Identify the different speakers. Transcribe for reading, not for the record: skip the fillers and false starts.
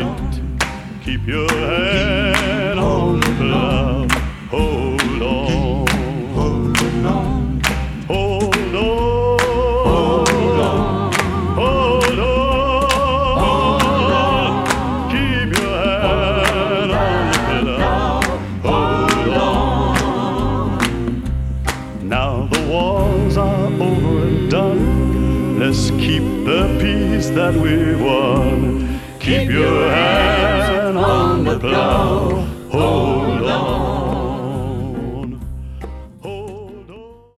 Speaker 1: Keep your hand on the plow. Hold on. Hold on. Hold on. Hold on. Keep your hand on the plow. Hold on. Now the wars are over and done. Let's keep the peace that we've won. Keep your hand on the plow. Hold on.